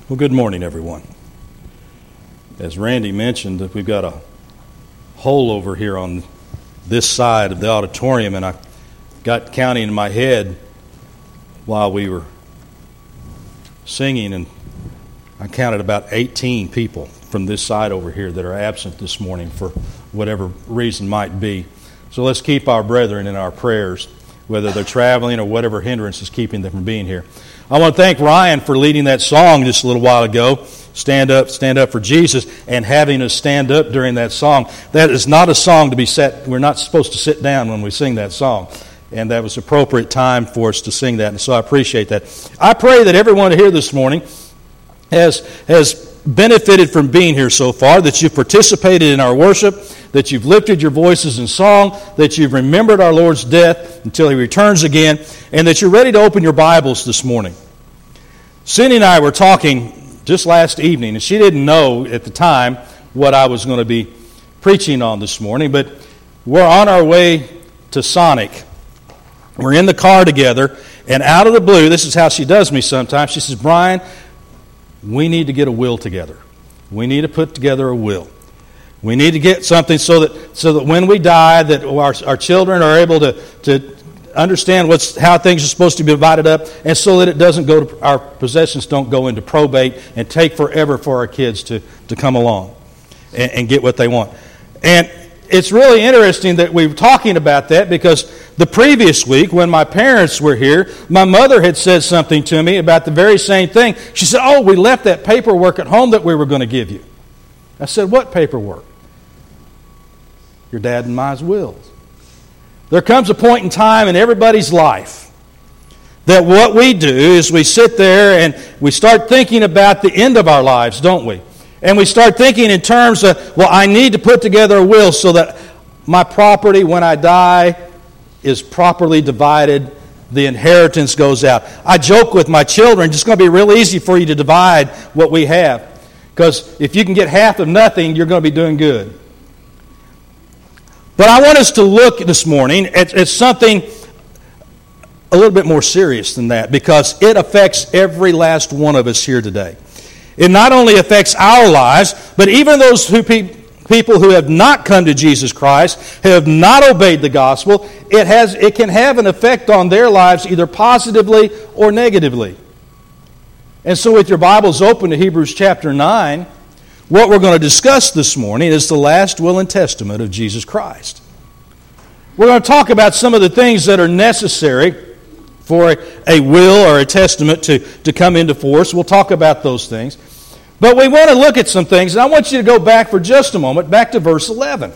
Well, good morning, everyone. As Randy mentioned, we've got a hole over here on this side of the auditorium, and I got counting in my head while we were singing, and I counted about 18 people from this side over here that are absent this morning for whatever reason might be. So let's keep our brethren in our prayers, whether they're traveling or whatever hindrance is keeping them from being here. I want to thank Ryan for leading that song just a little while ago, Stand Up for Jesus, and having us stand up during that song. That is not a song to be we're not supposed to sit down when we sing that song. And that was appropriate time for us to sing that, and so I appreciate that. I pray that everyone here this morning has benefited from being here so far, that you've participated in our worship, that you've lifted your voices in song, that you've remembered our Lord's death until He returns again, and that you're ready to open your Bibles this morning. Cindy and I were talking just last evening, and she didn't know at the time what I was going to be preaching on this morning, but we're on our way to Sonic. We're in the car together, and out of the blue, this is how she does me sometimes, she says, "Brian, we need to get a will together. We need to put together a will. We need to get something so that when we die, that our children are able to understand how things are supposed to be divided up, and so that it doesn't go to, our possessions don't go into probate and take forever for our kids to come along and get what they want." And it's really interesting that we were talking about that, because the previous week when my parents were here, my mother had said something to me about the very same thing. She said, "Oh, we left that paperwork at home that we were going to give you." I said, "What paperwork?" "Your dad and my wills." There comes a point in time in everybody's life that what we do is we sit there and we start thinking about the end of our lives, don't we? And we start thinking in terms of, well, I need to put together a will so that my property, when I die, is properly divided. The inheritance goes out. I joke with my children, it's going to be real easy for you to divide what we have, because if you can get half of nothing, you're going to be doing good. But I want us to look this morning at something a little bit more serious than that, because it affects every last one of us here today. It not only affects our lives, but even those people who have not come to Jesus Christ, who have not obeyed the gospel, it can have an effect on their lives either positively or negatively. And so with your Bibles open to Hebrews chapter 9, what we're going to discuss this morning is the last will and testament of Jesus Christ. We're going to talk about some of the things that are necessary for a will or a testament to come into force. We'll talk about those things. But we want to look at some things, and I want you to go back for just a moment, back to verse 11.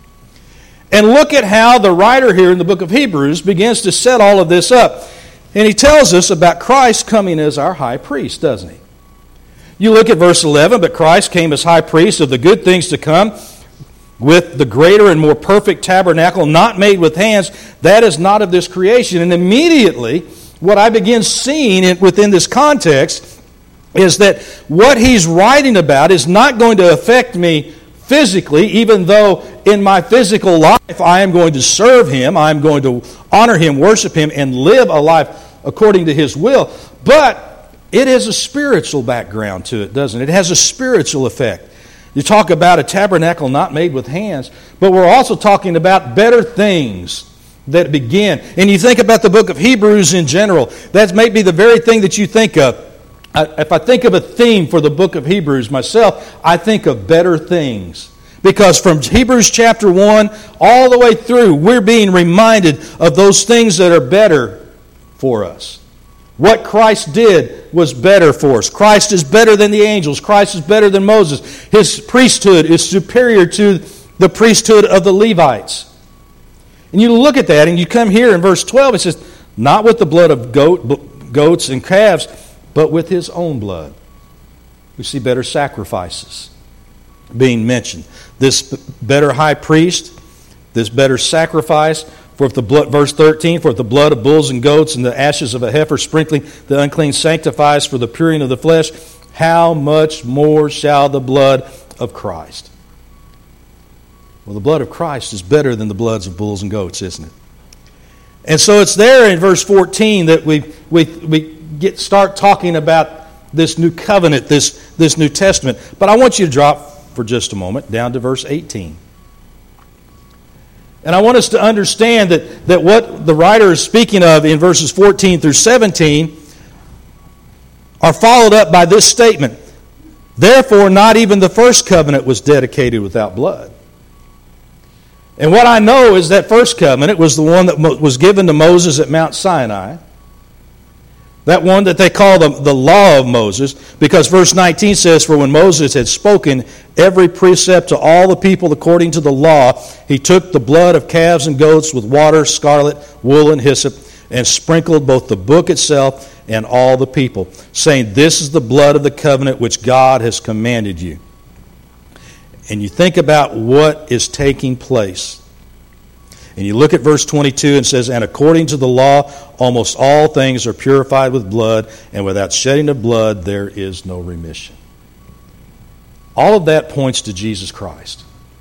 And look at how the writer here in the book of Hebrews begins to set all of this up. And he tells us about Christ coming as our high priest, doesn't he? You look at verse 11, "But Christ came as high priest of the good things to come, with the greater and more perfect tabernacle, not made with hands, that is not of this creation." And immediately, what I begin seeing within this context is that what he's writing about is not going to affect me physically, even though in my physical life I am going to serve Him, I am going to honor Him, worship Him, and live a life according to His will. But it has a spiritual background to it, doesn't it? It has a spiritual effect. You talk about a tabernacle not made with hands, but we're also talking about better things that begin. And you think about the book of Hebrews in general, that may be the very thing that you think of. If I think of a theme for the book of Hebrews myself, I think of better things. Because from Hebrews chapter 1 all the way through, we're being reminded of those things that are better for us. What Christ did was better for us. Christ is better than the angels. Christ is better than Moses. His priesthood is superior to the priesthood of the Levites. And you look at that, and you come here in verse 12, it says, "Not with the blood of goats and calves, but with His own blood." We see better sacrifices being mentioned. This better high priest, this better sacrifice, for if the blood, verse 13, "For if the blood of bulls and goats and the ashes of a heifer sprinkling the unclean sanctifies for the puring of the flesh, how much more shall the blood of Christ?" Well, the blood of Christ is better than the bloods of bulls and goats, isn't it? And so it's there in verse 14 that we start talking about this new covenant, this New Testament. But I want you to drop for just a moment down to verse 18. And I want us to understand that what the writer is speaking of in verses 14 through 17 are followed up by this statement. Therefore, not even the first covenant was dedicated without blood. And what I know is that first covenant was the one that was given to Moses at Mount Sinai. That one that they call the law of Moses, because verse 19 says, For when Moses had spoken every precept to all the people according to the law, he took the blood of calves and goats with water, scarlet, wool, and hyssop, and sprinkled both the book itself and all the people, saying, This is the blood of the covenant which God has commanded you. And you think about what is taking place. And you look at verse 22 and it says, And according to the law, almost all things are purified with blood, and without shedding of blood there is no remission. All of that points to Jesus Christ.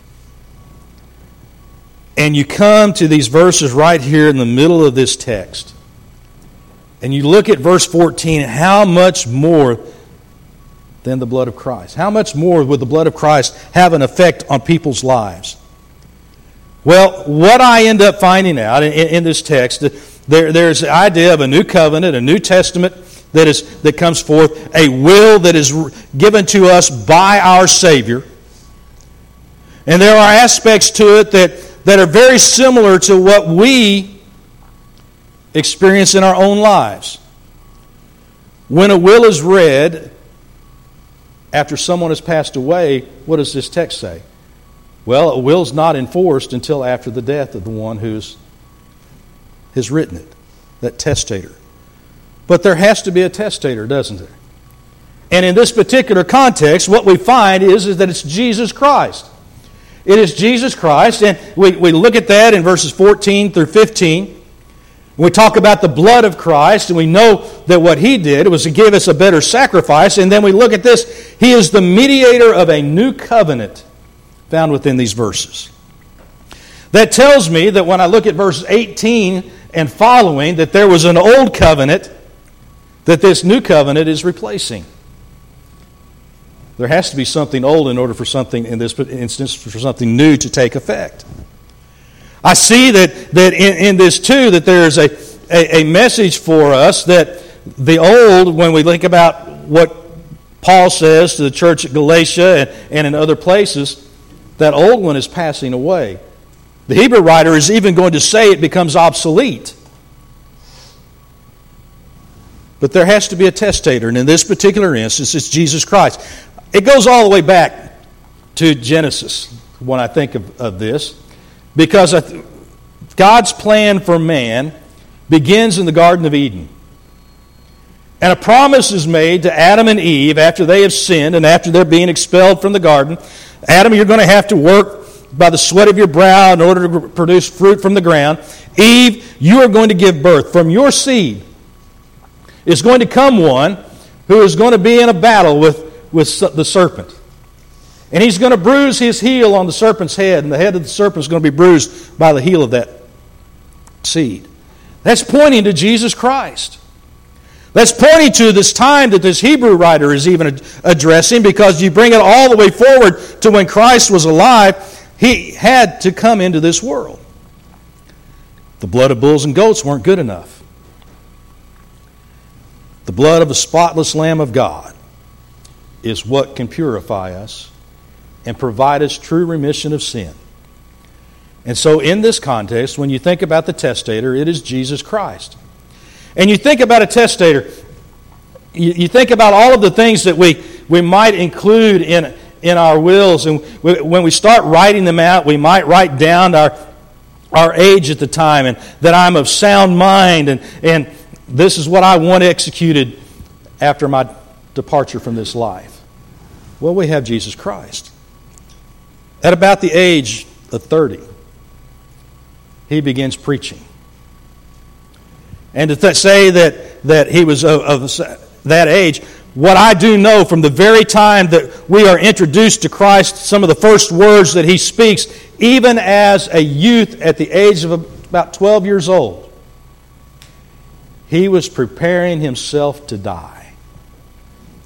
And you come to these verses right here in the middle of this text. And you look at verse 14, how much more than the blood of Christ? How much more would the blood of Christ have an effect on people's lives? Well, what I end up finding out in this text, there's the idea of a new covenant, a New Testament that comes forth, a will that is given to us by our Savior. And there are aspects to it that are very similar to what we experience in our own lives. When a will is read after someone has passed away, what does this text say? Well, a will's not enforced until after the death of the one who has written it, that testator. But there has to be a testator, doesn't there? And in this particular context, what we find is that it's Jesus Christ. It is Jesus Christ, and we look at that in verses 14 through 15. We talk about the blood of Christ, and we know that what He did was to give us a better sacrifice. And then we look at this. He is the mediator of a new covenant found within these verses. That tells me that when I look at verse 18 and following, that there was an old covenant that this new covenant is replacing. There has to be something old in order for something, in this instance, for something new to take effect. I see that in this too, that there is a message for us that the old, when we think about what Paul says to the church at Galatia and in other places, that old one is passing away. The Hebrew writer is even going to say it becomes obsolete. But there has to be a testator, and in this particular instance, it's Jesus Christ. It goes all the way back to Genesis when I think of this. Because God's plan for man begins in the Garden of Eden. And a promise is made to Adam and Eve after they have sinned and after they're being expelled from the garden. Adam, you're going to have to work by the sweat of your brow in order to produce fruit from the ground. Eve, you are going to give birth. From your seed is going to come one who is going to be in a battle with the serpent. And he's going to bruise his heel on the serpent's head, and the head of the serpent is going to be bruised by the heel of that seed. That's pointing to Jesus Christ. That's pointing to this time that this Hebrew writer is even addressing, because you bring it all the way forward to when Christ was alive. He had to come into this world. The blood of bulls and goats weren't good enough. The blood of the spotless Lamb of God is what can purify us and provide us true remission of sin. And so in this context, when you think about the testator, it is Jesus Christ. And you think about a testator, you think about all of the things that we might include in our wills. And when we start writing them out, we might write down our age at the time, and that I'm of sound mind, and this is what I want executed after my departure from this life. Well, we have Jesus Christ. At about the age of 30, he begins preaching. And to say that he was of that age, what I do know from the very time that we are introduced to Christ, some of the first words that he speaks, even as a youth at the age of about 12 years old, he was preparing himself to die.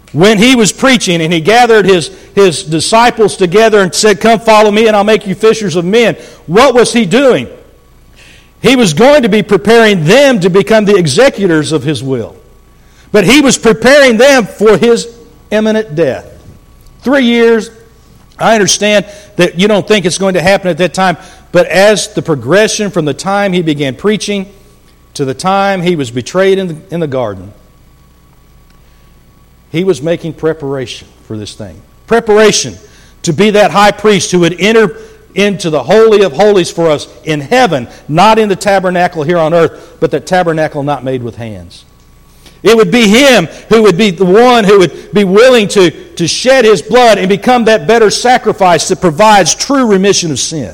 when he was preaching and he gathered his disciples together and said, "Come follow me and I'll make you fishers of men," what was he doing? He was going to be preparing them to become the executors of his will. But he was preparing them for his imminent death. 3 years, I understand that you don't think it's going to happen at that time, but as the progression from the time he began preaching to the time he was betrayed in the garden, he was making preparation for this thing. Preparation to be that high priest who would enter into the Holy of Holies for us in heaven, not in the tabernacle here on earth, but the tabernacle not made with hands. It would be him who would be the one who would be willing to shed his blood and become that better sacrifice that provides true remission of sin.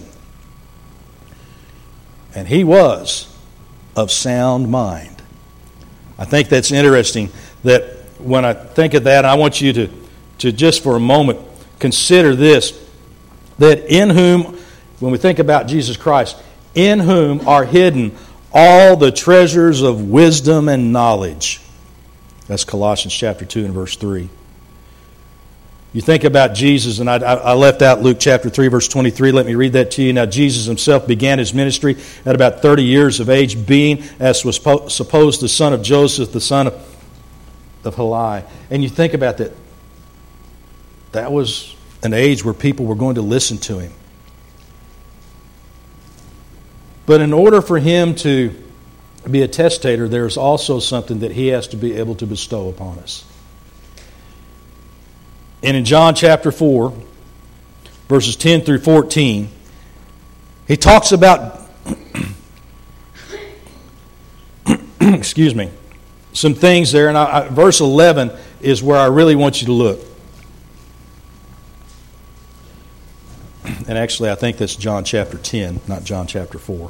And he was of sound mind. I think that's interesting that when I think of that, I want you to just for a moment consider this, that in whom, when we think about Jesus Christ, in whom are hidden all the treasures of wisdom and knowledge. That's Colossians chapter 2 and verse 3. You think about Jesus, and I left out Luke chapter 3, verse 23. Let me read that to you. Now, Jesus himself began his ministry at about 30 years of age, being, as was supposed, the son of Joseph, the son of Heli. And you think about that. That was an age where people were going to listen to him. But in order for him to be a testator, there's also something that he has to be able to bestow upon us. And in John chapter 4, verses 10 through 14, he talks about excuse me, some things there. And verse 11 is where I really want you to look. And actually, I think that's John chapter 10, not John chapter 4.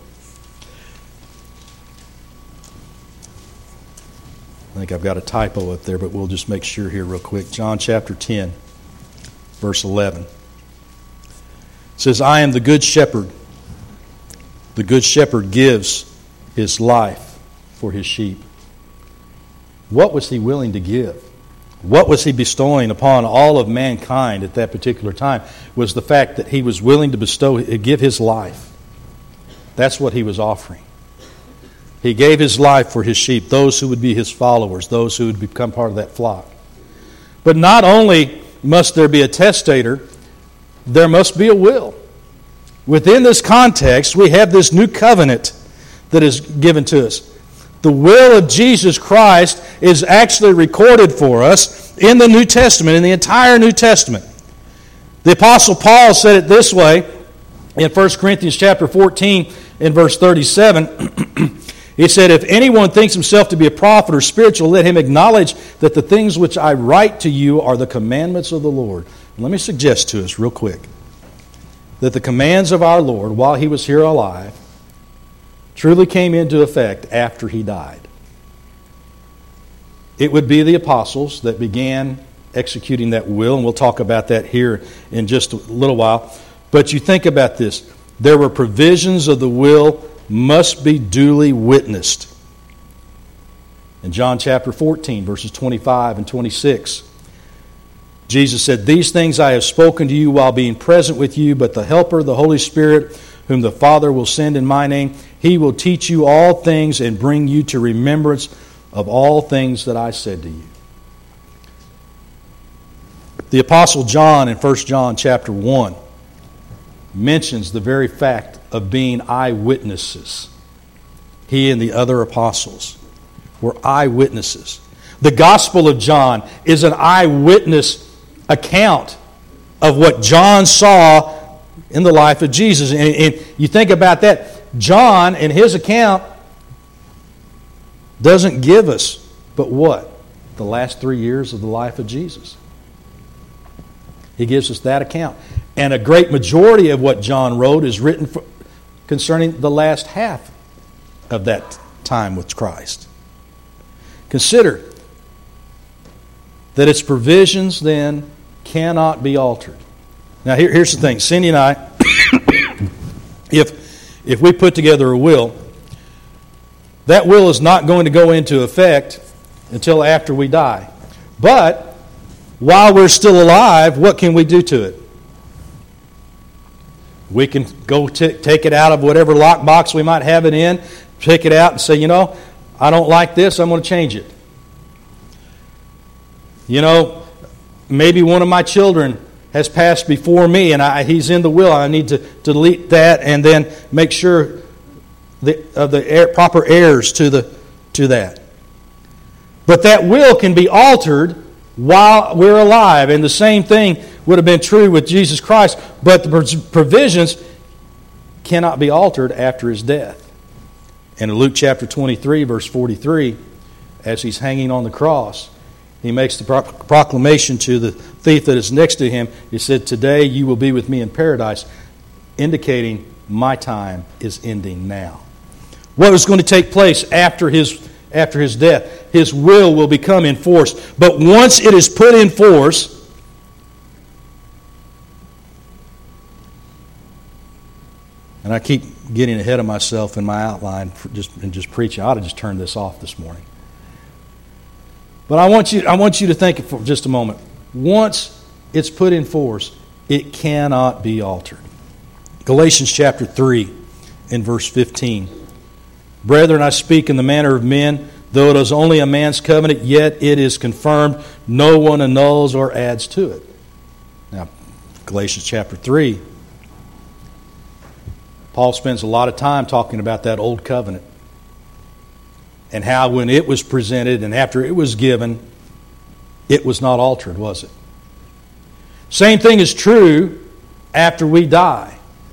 I think I've got a typo up there, but we'll just make sure here real quick. John chapter 10, verse 11. It says, "I am the good shepherd. The good shepherd gives his life for his sheep." What was he willing to give? What was he bestowing upon all of mankind at that particular time? Was the fact that he was willing to give his life. That's what he was offering. He gave his life for his sheep, those who would be his followers, those who would become part of that flock. But not only must there be a testator, there must be a will. Within this context, we have this new covenant that is given to us. The will of Jesus Christ is actually recorded for us in the New Testament, in the entire New Testament. The Apostle Paul said it this way in 1 Corinthians chapter 14 in verse 37. He said, "If anyone thinks himself to be a prophet or spiritual, let him acknowledge that the things which I write to you are the commandments of the Lord." And let me suggest to us real quick that the commands of our Lord while he was here alive truly came into effect after he died. It would be the apostles that began executing that will, and we'll talk about that here in just a little while. But you think about this. There were provisions of the will must be duly witnessed. In John chapter 14, verses 25 and 26, Jesus said, "These things I have spoken to you while being present with you, but the Helper, the Holy Spirit, whom the Father will send in my name, he will teach you all things and bring you to remembrance of all things that I said to you." The Apostle John in 1 John chapter 1 mentions the very fact of being eyewitnesses. He and the other apostles were eyewitnesses. The Gospel of John is an eyewitness account of what John saw in the life of Jesus. And you think about that. John, in his account, doesn't give us but what? The last 3 years of the life of Jesus. He gives us that account. And a great majority of what John wrote is written concerning the last half of that time with Christ. Consider that its provisions then cannot be altered. Now here's the thing. Cindy and I, if we put together a will, that will is not going to go into effect until after we die. But while we're still alive, what can we do to it? We can go take it out of whatever lockbox we might have it in, pick it out and say, I don't like this, I'm going to change it. Maybe one of my children has passed before me and he's in the will. I need to delete that and then make sure of the proper heirs to that. But that will can be altered while we're alive. And the same thing would have been true with Jesus Christ, but the provisions cannot be altered after his death. And in Luke chapter 23, verse 43, as he's hanging on the cross, he makes the proclamation to the thief that is next to him. He said, "Today you will be with me in paradise," indicating my time is ending now. What is going to take place after his death? His will become in force. But once it is put in force, and I keep getting ahead of myself in my outline and just preaching. I ought to just turn this off this morning. But I want you to think for just a moment. Once it's put in force, it cannot be altered. Galatians chapter 3 and verse 15. "Brethren, I speak in the manner of men, though it is only a man's covenant, yet it is confirmed. No one annuls or adds to it." Now, Galatians chapter 3, Paul spends a lot of time talking about that old covenant and how when it was presented and after it was given, it was not altered, was it? Same thing is true after we die.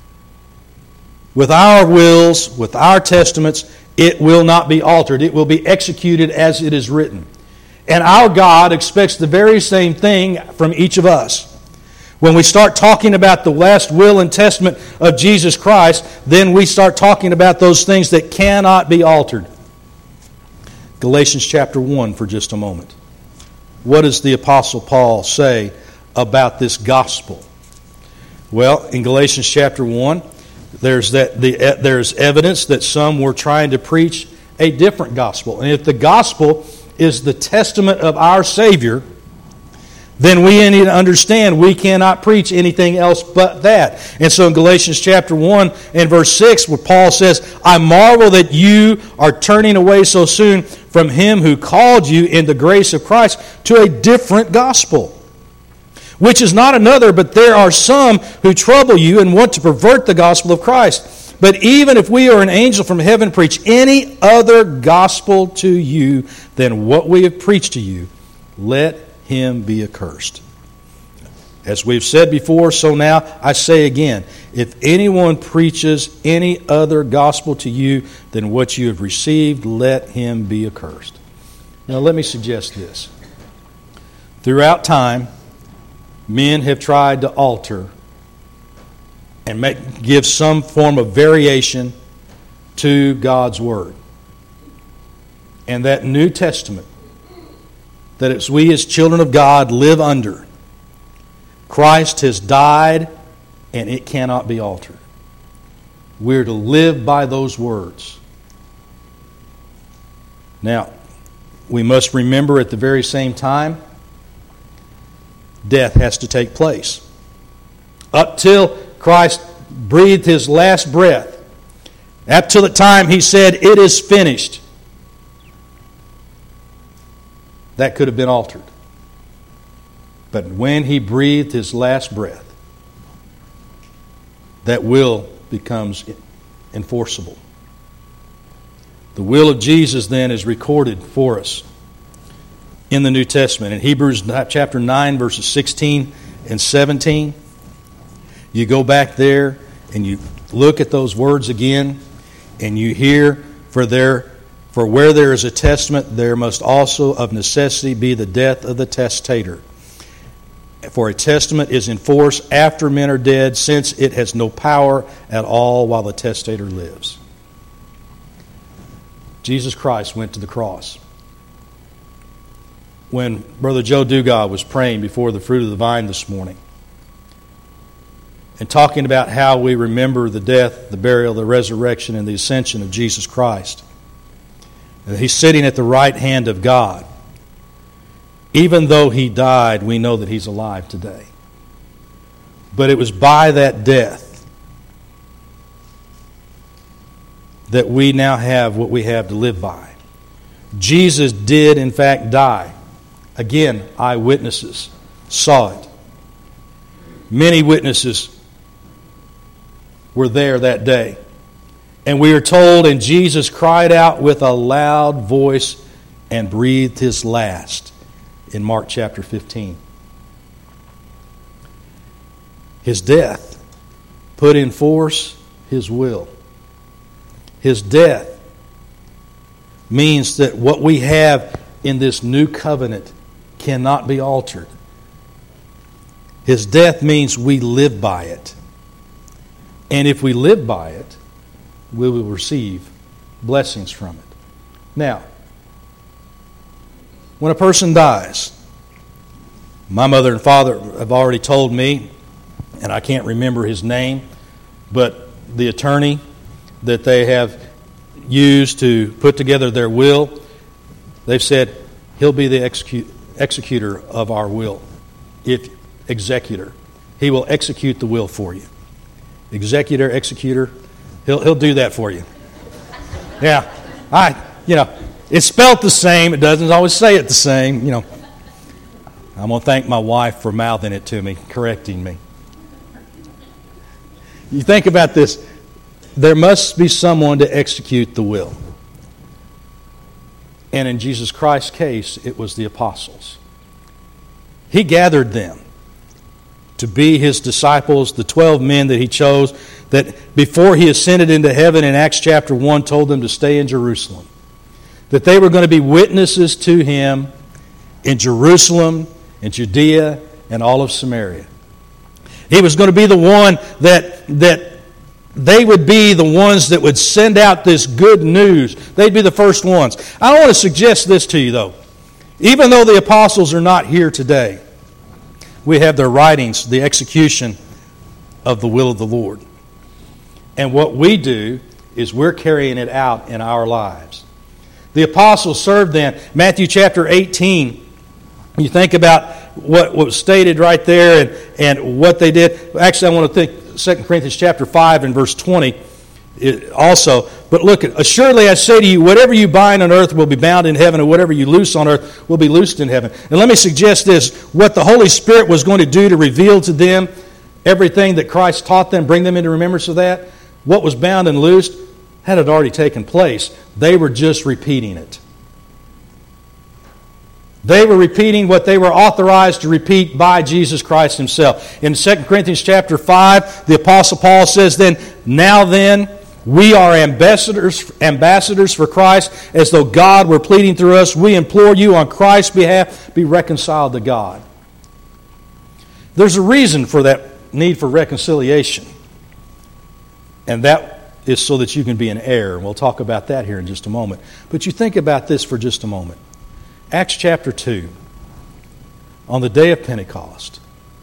With our wills, with our testaments, it will not be altered. It will be executed as it is written. And our God expects the very same thing from each of us. When we start talking about the last will and testament of Jesus Christ, then we start talking about those things that cannot be altered. Galatians chapter 1 for just a moment. What does the Apostle Paul say about this gospel? Well, in Galatians chapter 1, there's evidence that some were trying to preach a different gospel. And if the gospel is the testament of our Savior, then we need to understand we cannot preach anything else but that. And so in Galatians chapter 1 and verse 6, where Paul says, "I marvel that you are turning away so soon from him who called you in the grace of Christ to a different gospel, which is not another, but there are some who trouble you and want to pervert the gospel of Christ. But even if we or an angel from heaven preach any other gospel to you than what we have preached to you, let him be accursed." As we've said before, so now I say again, if anyone preaches any other gospel to you than what you have received, let him be accursed. Now let me suggest this. Throughout time, men have tried to alter and give some form of variation to God's Word. And that New Testament that as we as children of God live under, Christ has died and it cannot be altered. We're to live by those words. Now, we must remember at the very same time, death has to take place. Up till Christ breathed his last breath, up till the time he said, "It is finished," that could have been altered. But when he breathed his last breath, that will becomes enforceable. The will of Jesus then is recorded for us in the New Testament. In Hebrews chapter 9, verses 16 and 17, you go back there and you look at those words again, and you hear, For where there is a testament, there must also of necessity be the death of the testator. For a testament is in force after men are dead, since it has no power at all while the testator lives. Jesus Christ went to the cross. When Brother Joe Dugard was praying before the fruit of the vine this morning, and talking about how we remember the death, the burial, the resurrection, and the ascension of Jesus Christ, and he's sitting at the right hand of God. Even though he died, we know that he's alive today. But it was by that death that we now have what we have to live by. Jesus did, in fact, die. Again, eyewitnesses saw it. Many witnesses were there that day. And we are told, and Jesus cried out with a loud voice and breathed his last in Mark chapter 15. His death put in force his will. His death means that what we have in this new covenant cannot be altered. His death means we live by it. And if we live by it, we will receive blessings from it. Now, when a person dies, my mother and father have already told me, and I can't remember his name, but the attorney that they have used to put together their will, they've said he'll be the executor of our will. Executor. He will execute the will for you. Executor, he'll do that for you. Yeah, it's spelt the same. It doesn't always say it the same. I'm going to thank my wife for mouthing it to me, correcting me. You think about this. There must be someone to execute the will. And in Jesus Christ's case, it was the apostles. He gathered them to be his disciples, the 12 men that he chose, that before he ascended into heaven in Acts chapter 1 told them to stay in Jerusalem. That they were going to be witnesses to him in Jerusalem, in Judea, and all of Samaria. He was going to be the one that they would be the ones that would send out this good news. They'd be the first ones. I want to suggest this to you, though. Even though the apostles are not here today, we have their writings, the execution of the will of the Lord. And what we do is we're carrying it out in our lives. The apostles served then. Matthew chapter 18, you think about what was stated right there and what they did. Actually, I want to think 2 Corinthians chapter 5 and verse 20 also. But look, assuredly I say to you, whatever you bind on earth will be bound in heaven, and whatever you loose on earth will be loosed in heaven. And let me suggest this, what the Holy Spirit was going to do to reveal to them everything that Christ taught them, bring them into remembrance of that, what was bound and loosed, had it already taken place. They were just repeating it. They were repeating what they were authorized to repeat by Jesus Christ himself. In 2 Corinthians chapter 5, the Apostle Paul says, Now then, we are ambassadors for Christ, as though God were pleading through us. We implore you on Christ's behalf, be reconciled to God. There's a reason for that need for reconciliation. And that is so that you can be an heir. We'll talk about that here in just a moment. But you think about this for just a moment. Acts chapter 2, on the day of Pentecost,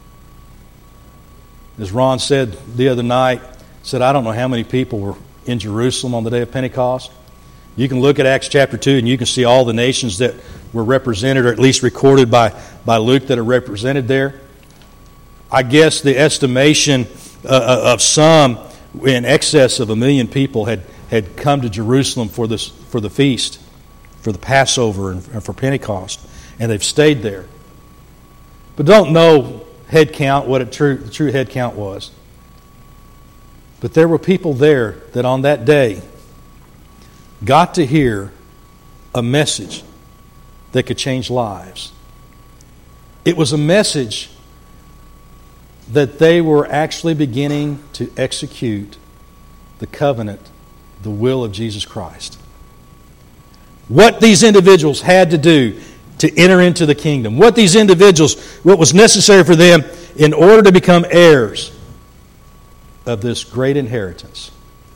as Ron said the other night, said, I don't know how many people were in Jerusalem on the day of Pentecost. You can look at Acts chapter 2 and you can see all the nations that were represented, or at least recorded by Luke, that are represented there. I guess the estimation of some in excess of 1 million people had come to Jerusalem for the feast, for the Passover and for Pentecost, and they've stayed there. But don't know head count, what the true head count was. But there were people there that on that day got to hear a message that could change lives. It was a message that they were actually beginning to execute the covenant, the will of Jesus Christ. What these individuals had to do to enter into the kingdom. What these individuals, what was necessary for them in order to become heirs of this great inheritance.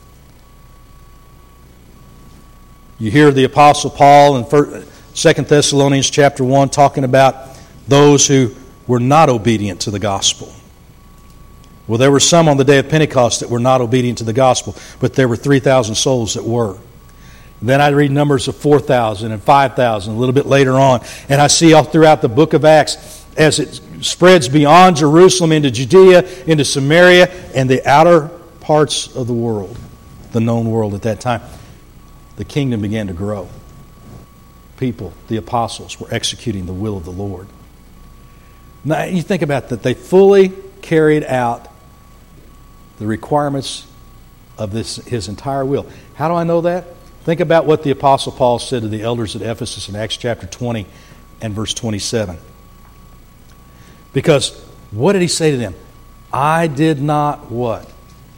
You hear the Apostle Paul in 2 Thessalonians chapter 1 talking about those who were not obedient to the gospel. Well, there were some on the day of Pentecost that were not obedient to the gospel, but there were 3,000 souls that were. Then I read numbers of 4,000 and 5,000 a little bit later on. And I see all throughout the book of Acts as it spreads beyond Jerusalem into Judea, into Samaria, and the outer parts of the world, the known world at that time. The kingdom began to grow. People, the apostles, were executing the will of the Lord. Now, you think about that. They fully carried out the requirements of his entire will. How do I know that? Think about what the Apostle Paul said to the elders at Ephesus in Acts chapter 20 and verse 27. Because what did he say to them? I did not what?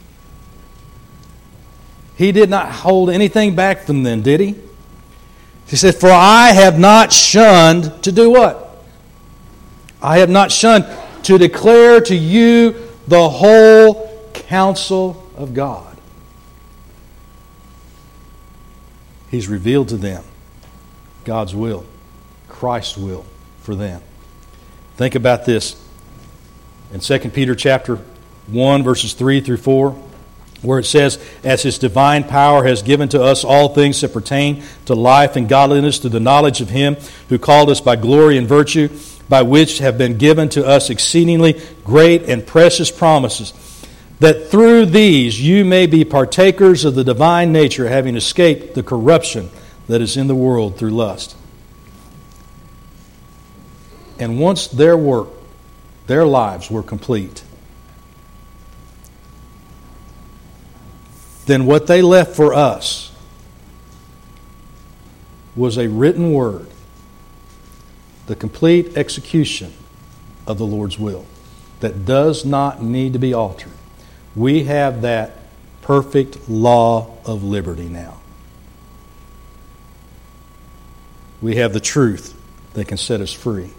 He did not hold anything back from them, did he? He said, for I have not shunned to do what? I have not shunned to declare to you the whole counsel of God. He's revealed to them God's will, Christ's will for them. Think about this. In 2 Peter chapter 1, verses 3 through 4, where it says, as His divine power has given to us all things that pertain to life and godliness through the knowledge of Him who called us by glory and virtue, by which have been given to us exceedingly great and precious promises, that through these you may be partakers of the divine nature, having escaped the corruption that is in the world through lust. And once their work, their lives were complete, then what they left for us was a written word, the complete execution of the Lord's will that does not need to be altered. We have that perfect law of liberty now. We have the truth that can set us free.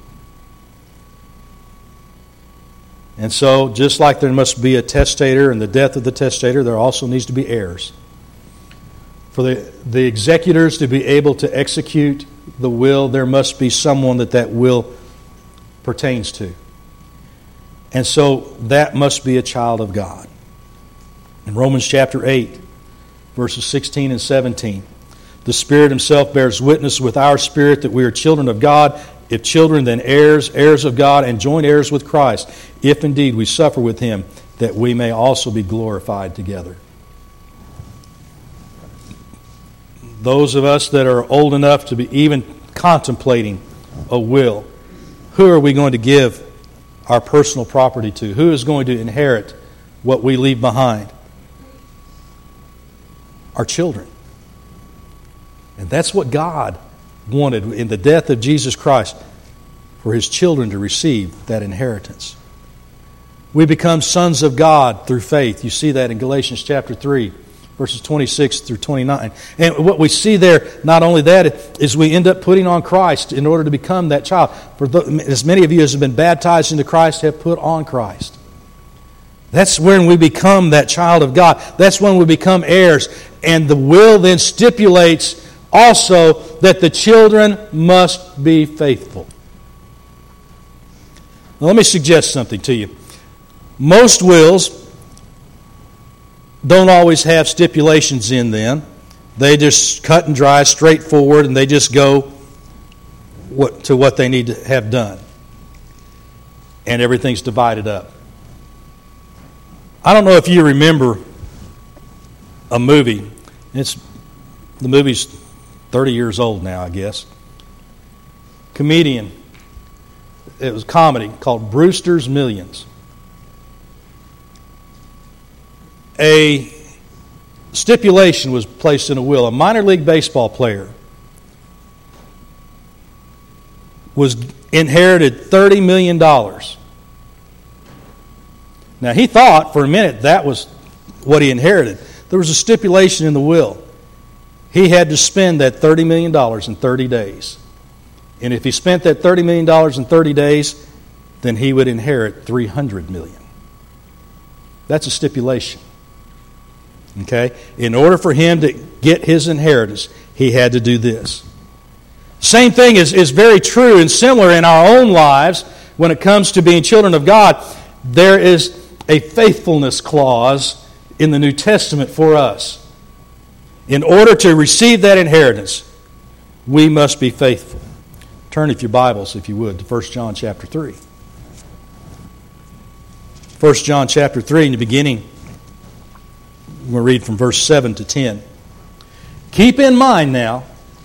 And so, just like there must be a testator and the death of the testator, there also needs to be heirs. For the executors to be able to execute the will, there must be someone that will pertains to. And so, that must be a child of God. In Romans chapter 8, verses 16 and 17, the Spirit Himself bears witness with our spirit that we are children of God. If children, then heirs, heirs of God, and joint heirs with Christ, if indeed we suffer with Him, that we may also be glorified together. Those of us that are old enough to be even contemplating a will, who are we going to give our personal property to? Who is going to inherit what we leave behind? Our children. And that's what God wanted in the death of Jesus Christ, for His children to receive that inheritance. We become sons of God through faith. You see that in Galatians chapter 3, verses 26 through 29. And what we see there, not only that, is we end up putting on Christ in order to become that child. For as many of you as have been baptized into Christ have put on Christ. That's when we become that child of God. That's when we become heirs. And the will then stipulates also that the children must be faithful. Now, let me suggest something to you. Most wills don't always have stipulations in them. They just cut and dry, straightforward, and they just go to what they need to have done. And everything's divided up. I don't know if you remember a movie. The movie's 30 years old now, I guess. Comedian. It was a comedy called Brewster's Millions. A stipulation was placed in a will. A minor league baseball player was inherited $30 million. Now, he thought for a minute that was what he inherited. There was a stipulation in the will. He had to spend that $30 million in 30 days. And if he spent that $30 million in 30 days, then he would inherit $300 million. That's a stipulation. Okay? In order for him to get his inheritance, he had to do this. Same thing is very true and similar in our own lives when it comes to being children of God. There is a faithfulness clause in the New Testament for us. In order to receive that inheritance, we must be faithful. Turn with your Bibles, if you would, to 1 John chapter 3. 1 John chapter 3, in the beginning, we'll read from verse 7 to 10. Keep in mind now,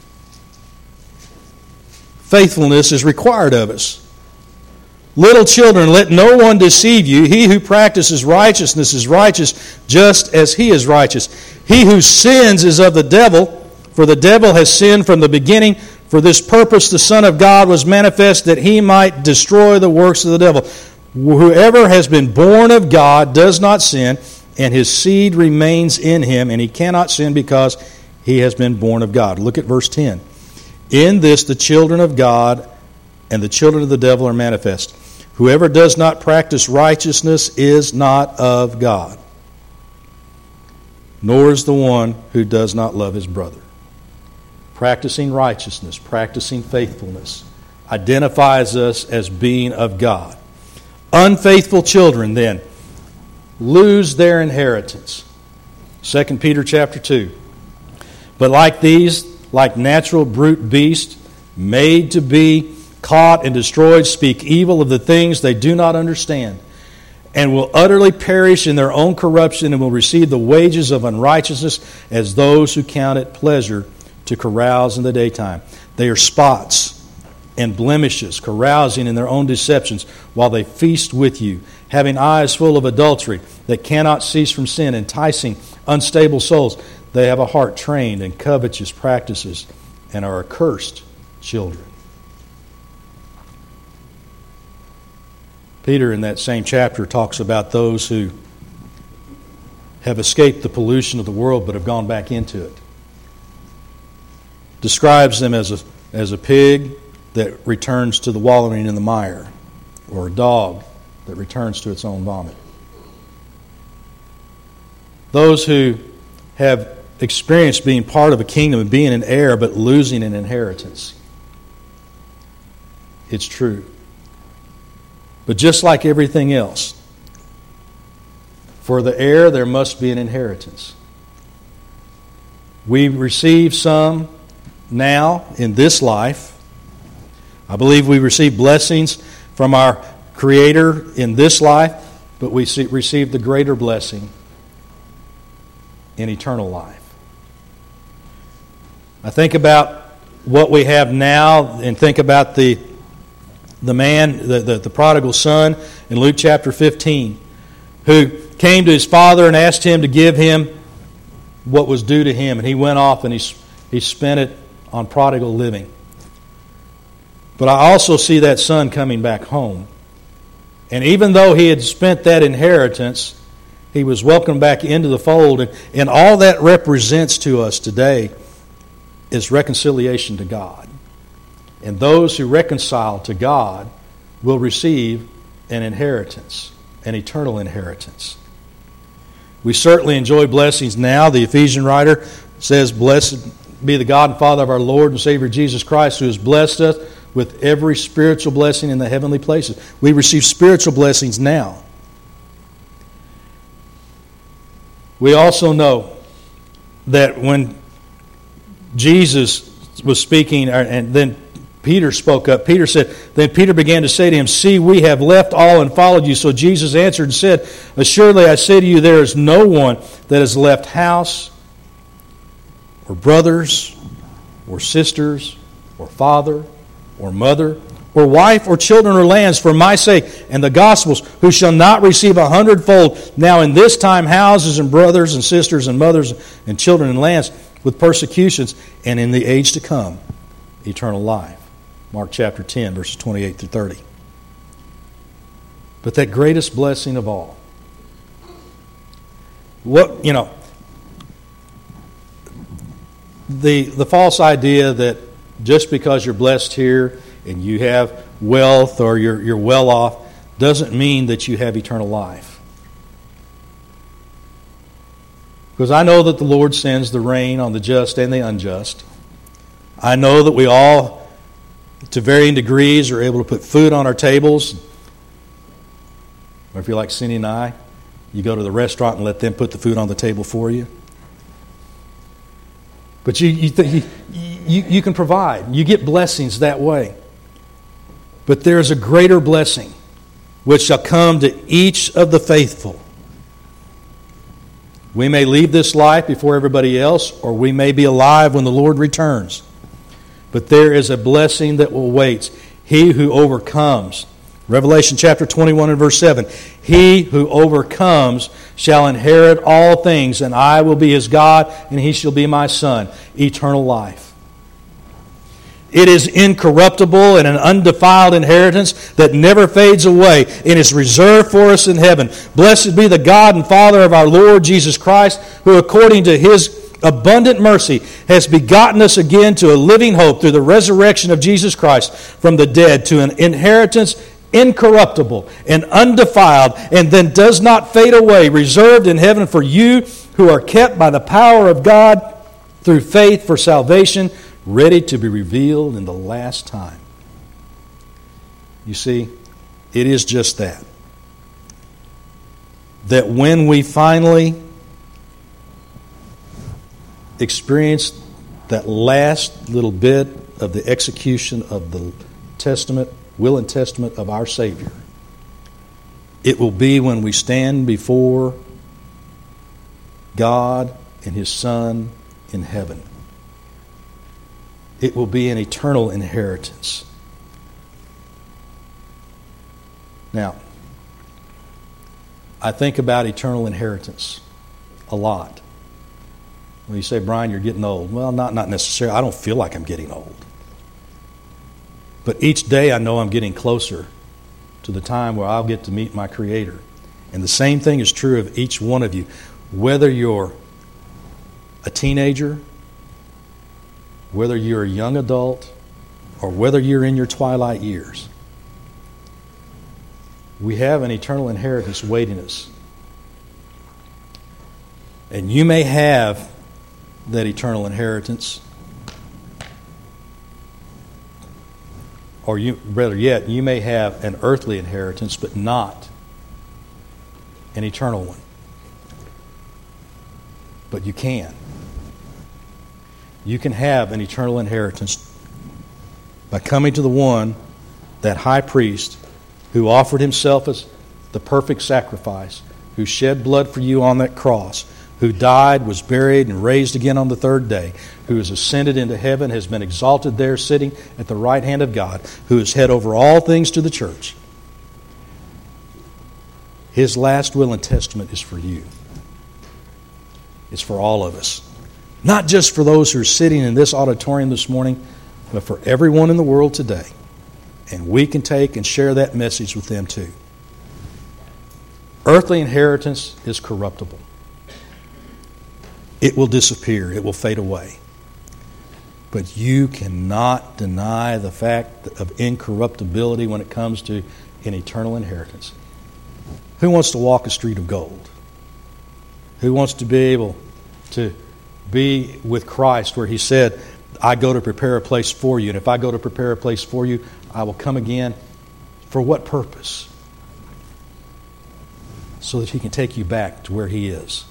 faithfulness is required of us. Little children, let no one deceive you. He who practices righteousness is righteous, just as he is righteous. He who sins is of the devil, for the devil has sinned from the beginning. For this purpose the Son of God was manifest, that he might destroy the works of the devil. Whoever has been born of God does not sin, and his seed remains in him, and he cannot sin because he has been born of God. Look at verse 10. In this the children of God and the children of the devil are manifest. Whoever does not practice righteousness is not of God, nor is the one who does not love his brother. Practicing righteousness, practicing faithfulness, identifies us as being of God. Unfaithful children, then, lose their inheritance. 2 Peter chapter 2. But like these, like natural brute beasts, made to be caught and destroyed, speak evil of the things they do not understand, and will utterly perish in their own corruption, and will receive the wages of unrighteousness as those who count it pleasure to carouse in the daytime. They are spots and blemishes, carousing in their own deceptions, while they feast with you, having eyes full of adultery that cannot cease from sin, enticing unstable souls. They have a heart trained in covetous practices, and are accursed children. Peter, in that same chapter, talks about those who have escaped the pollution of the world but have gone back into it. Describes them as a pig that returns to the wallowing in the mire, or a dog that returns to its own vomit. Those who have experienced being part of a kingdom and being an heir but losing an inheritance. It's true. But just like everything else, for the heir there must be an inheritance. We receive some now in this life. I believe we receive blessings from our Creator in this life, but we receive the greater blessing in eternal life. I think about what we have now and think about the man, the prodigal son in Luke chapter 15, who came to his father and asked him to give him what was due to him. And he went off and he spent it on prodigal living. But I also see that son coming back home. And even though he had spent that inheritance, he was welcomed back into the fold. And all that represents to us today is reconciliation to God. And those who reconcile to God will receive an inheritance, an eternal inheritance. We certainly enjoy blessings now. The Ephesian writer says, "Blessed be the God and Father of our Lord and Savior Jesus Christ, who has blessed us with every spiritual blessing in the heavenly places." We receive spiritual blessings now. We also know that when Jesus was speaking, and then Peter spoke up. Peter said, then Peter began to say to him, "See, we have left all and followed you." So Jesus answered and said, "Assuredly I say to you, there is no one that has left house or brothers or sisters or father or mother or wife or children or lands for my sake and the gospel's, who shall not receive 100-fold now in this time houses and brothers and sisters and mothers and children and lands with persecutions, and in the age to come eternal life." Mark chapter 10, verses 28 through 30. But that greatest blessing of all, the false idea that just because you're blessed here and you have wealth or you're well off doesn't mean that you have eternal life. Because I know that the Lord sends the rain on the just and the unjust. I know that we all, to varying degrees, are able to put food on our tables. Or if you're like Cindy and I, you go to the restaurant and let them put the food on the table for you. But you can provide. You get blessings that way. But there is a greater blessing which shall come to each of the faithful. We may leave this life before everybody else, or we may be alive when the Lord returns. But there is a blessing that will wait. He who overcomes. Revelation chapter 21 and verse 7. He who overcomes shall inherit all things, and I will be his God, and he shall be my son. Eternal life. It is incorruptible and an undefiled inheritance that never fades away and is reserved for us in heaven. Blessed be the God and Father of our Lord Jesus Christ, who according to his abundant mercy has begotten us again to a living hope through the resurrection of Jesus Christ from the dead, to an inheritance incorruptible and undefiled, and then does not fade away, reserved in heaven for you who are kept by the power of God through faith for salvation, ready to be revealed in the last time. You see, it is just that. That when we finally experience that last little bit of the execution of the testament, will and testament of our Savior, it will be when we stand before God and His Son in heaven. It will be an eternal inheritance. Now, I think about eternal inheritance a lot. When you say, Brian, you're getting old. Well, not necessarily. I don't feel like I'm getting old. But each day I know I'm getting closer to the time where I'll get to meet my Creator. And the same thing is true of each one of you. Whether you're a teenager, whether you're a young adult, or whether you're in your twilight years, we have an eternal inheritance waiting us. And you may have that eternal inheritance, or better yet, you may have an earthly inheritance, but not an eternal one. But you can. You can have an eternal inheritance by coming to the one, that high priest, who offered himself as the perfect sacrifice, who shed blood for you on that cross, who died, was buried, and raised again on the third day, who has ascended into heaven, has been exalted there, sitting at the right hand of God, who is head over all things to the church. His last will and testament is for you. It's for all of us. Not just for those who are sitting in this auditorium this morning, but for everyone in the world today. And we can take and share that message with them too. Earthly inheritance is corruptible. It will disappear. It will fade away. But you cannot deny the fact of incorruptibility when it comes to an eternal inheritance. Who wants to walk a street of gold? Who wants to be able to be with Christ where He said, I go to prepare a place for you, and if I go to prepare a place for you, I will come again. For what purpose? So that He can take you back to where He is.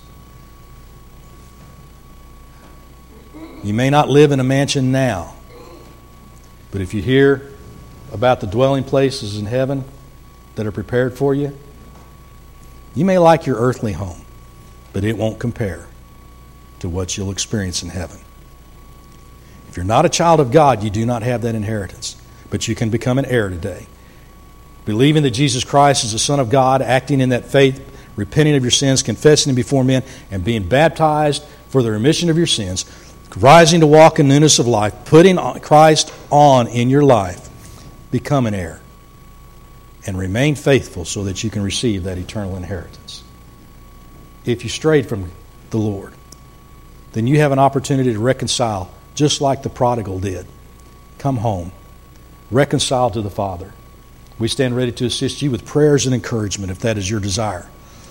You may not live in a mansion now, but if you hear about the dwelling places in heaven that are prepared for you, you may like your earthly home, but it won't compare to what you'll experience in heaven. If you're not a child of God, you do not have that inheritance, but you can become an heir today. Believing that Jesus Christ is the Son of God, acting in that faith, repenting of your sins, confessing Him before men, and being baptized for the remission of your sins, rising to walk in newness of life, putting Christ on in your life, become an heir and remain faithful so that you can receive that eternal inheritance. If you strayed from the Lord, then you have an opportunity to reconcile just like the prodigal did. Come home. Reconcile to the Father. We stand ready to assist you with prayers and encouragement if that is your desire.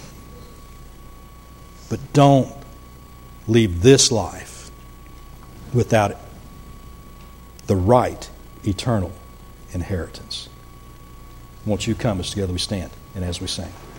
But don't leave this life without the right eternal inheritance. Won't you come as together we stand and as we sing?